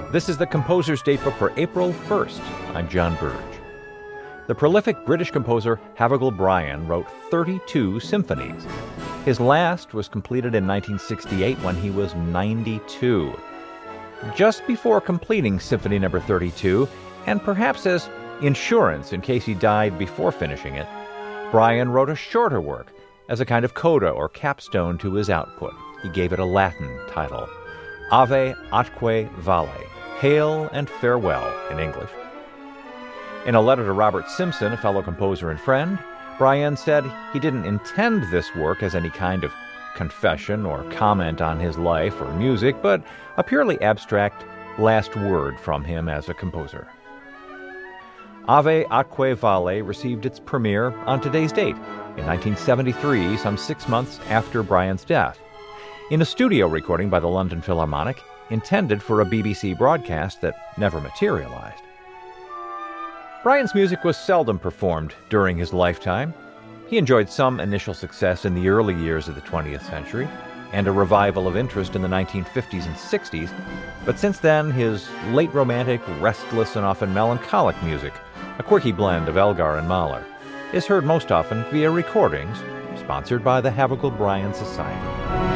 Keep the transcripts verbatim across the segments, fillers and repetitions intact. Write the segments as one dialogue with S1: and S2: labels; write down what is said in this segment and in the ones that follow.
S1: This is the Composer's Datebook for April first. I'm John Burge. The prolific British composer Havergal Brian wrote thirty-two symphonies. His last was completed in nineteen sixty-eight when he was ninety-two. Just before completing Symphony Number thirty-two, and perhaps as insurance in case he died before finishing it, Brian wrote a shorter work as a kind of coda or capstone to his output. He gave it a Latin title, Ave Atque Vale, Hail and Farewell in English. In a letter to Robert Simpson, a fellow composer and friend, Brian said he didn't intend this work as any kind of confession or comment on his life or music, but a purely abstract last word from him as a composer. Ave Atque Vale received its premiere on today's date, in nineteen seventy-three, some six months after Brian's death, in a studio recording by the London Philharmonic, intended for a B B C broadcast that never materialized. Brian's music was seldom performed during his lifetime. He enjoyed some initial success in the early years of the twentieth century, and a revival of interest in the nineteen fifties and sixties, but since then his late romantic, restless, and often melancholic music, a quirky blend of Elgar and Mahler, is heard most often via recordings sponsored by the Havergal Brian Society.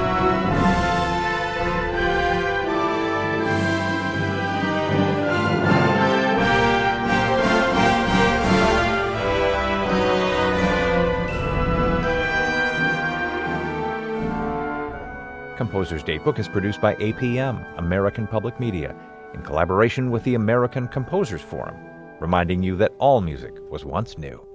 S1: Composer's Datebook is produced by A P M, American Public Media, in collaboration with the American Composers Forum, reminding you that all music was once new.